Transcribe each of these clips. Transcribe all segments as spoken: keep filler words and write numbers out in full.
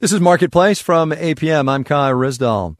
This is Marketplace from A P M. I'm Kai Ryssdal.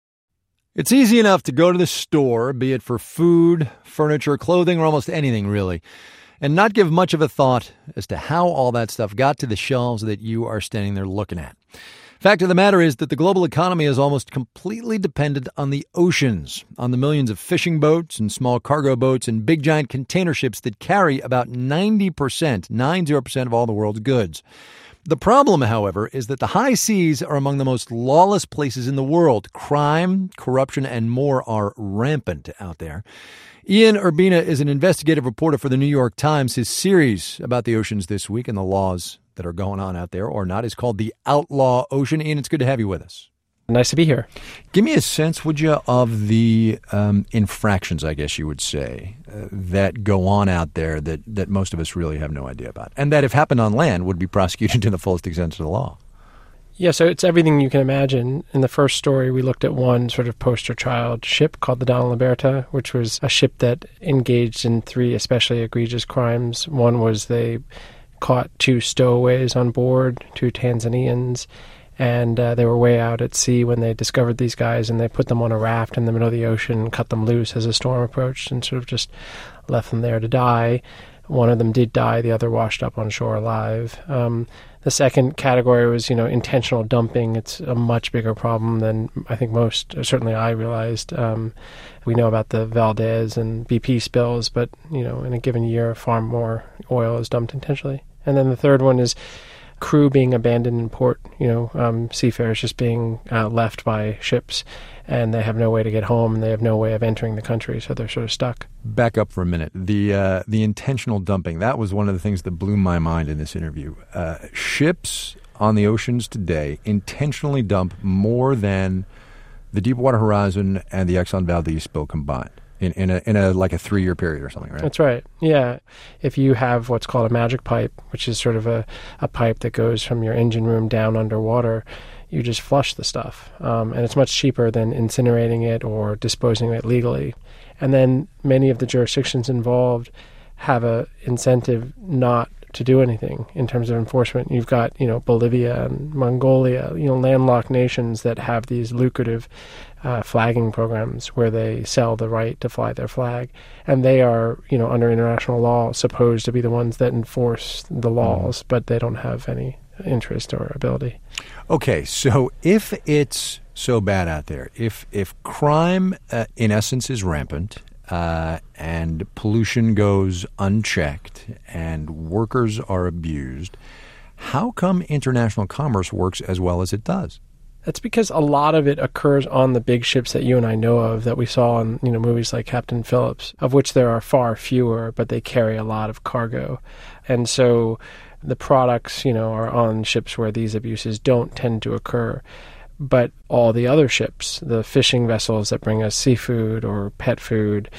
It's easy enough to go to the store, be it for food, furniture, clothing, or almost anything, really, and not give much of a thought as to how all that stuff got to the shelves that you are standing there looking at. Fact of the matter is that the global economy is almost completely dependent on the oceans, on the millions of fishing boats and small cargo boats and big giant container ships that carry about ninety percent, ninety percent of all the world's goods. The problem, however, is that the high seas are among the most lawless places in the world. Crime, corruption, and more are rampant out there. Ian Urbina is an investigative reporter for the New York Times. His series about the oceans this week and the laws that are going on out there or not is called The Outlaw Ocean. Ian, it's good to have you with us. Nice to be here. Give me a sense, would you, of the um, infractions, I guess you would say, uh, that go on out there that, that most of us really have no idea about, and that if happened on land would be prosecuted to the fullest extent of the law. Yeah, so it's everything you can imagine. In the first story, we looked at one sort of poster child ship called the Donna Liberta, which was a ship that engaged in three especially egregious crimes. One was they caught two stowaways on board, two Tanzanians, and uh, they were way out at sea when they discovered these guys, and they put them on a raft in the middle of the ocean and cut them loose as a storm approached and sort of just left them there to die. One of them did die. The other washed up on shore alive. Um, the second category was, you know, intentional dumping. It's a much bigger problem than I think most, certainly I realized. Um, we know about the Valdez and B P spills, but, you know, in a given year, far more oil is dumped intentionally. And then the third one is crew being abandoned in port, you know, um, seafarers just being uh, left by ships, and they have no way to get home, and they have no way of entering the country, so they're sort of stuck. Back up for a minute. The uh, the intentional dumping, that was one of the things that blew my mind in this interview. Uh, ships on the oceans today intentionally dump more than the Deepwater Horizon and the Exxon Valdez spill combined. In, in a in a like a three year period or something, right? That's right. Yeah. If you have what's called a magic pipe, which is sort of a, a pipe that goes from your engine room down underwater, you just flush the stuff. Um, and it's much cheaper than incinerating it or disposing of it legally. And then many of the jurisdictions involved have a incentive not to do anything in terms of enforcement. You've got, you know, Bolivia and Mongolia, you know, landlocked nations that have these lucrative uh, flagging programs where they sell the right to fly their flag. And they are, you know, under international law, supposed to be the ones that enforce the laws, but they don't have any interest or ability. Okay, so if it's so bad out there, if, if crime, uh, in essence, is rampant, Uh, and pollution goes unchecked and workers are abused, how come international commerce works as well as it does? That's because a lot of it occurs on the big ships that you and I know of that we saw in, you know, movies like Captain Phillips, of which there are far fewer, but they carry a lot of cargo. And so the products, you know, are on ships where these abuses don't tend to occur. But all the other ships, the fishing vessels that bring us seafood or pet food,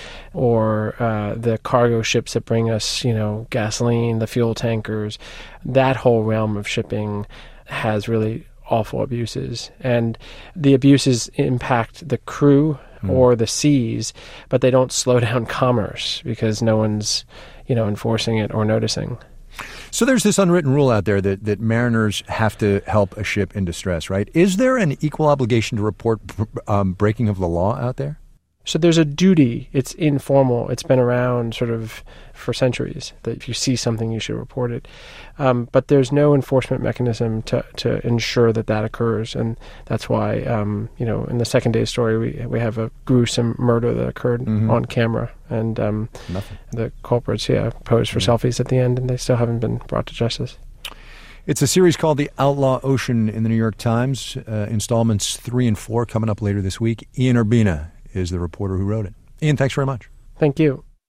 or uh, the cargo ships that bring us, you know, gasoline, the fuel tankers, that whole realm of shipping has really awful abuses. And the abuses impact the crew mm. or the seas, but they don't slow down commerce because no one's, you know, enforcing it or noticing. So there's this unwritten rule out there that, that mariners have to help a ship in distress, right? Is there an equal obligation to report um, breaking of the law out there? So there's a duty. It's informal. It's been around sort of for centuries that if you see something, you should report it. Um, but there's no enforcement mechanism to, to ensure that that occurs. And that's why, um, you know, in the second day story, we we have a gruesome murder that occurred mm-hmm. on camera. And um, the culprits, yeah, posed for mm-hmm. selfies at the end, and they still haven't been brought to justice. It's a series called The Outlaw Ocean in the New York Times. Uh, installments three and four coming up later this week. Ian Urbina is the reporter who wrote it. Ian, thanks very much. Thank you.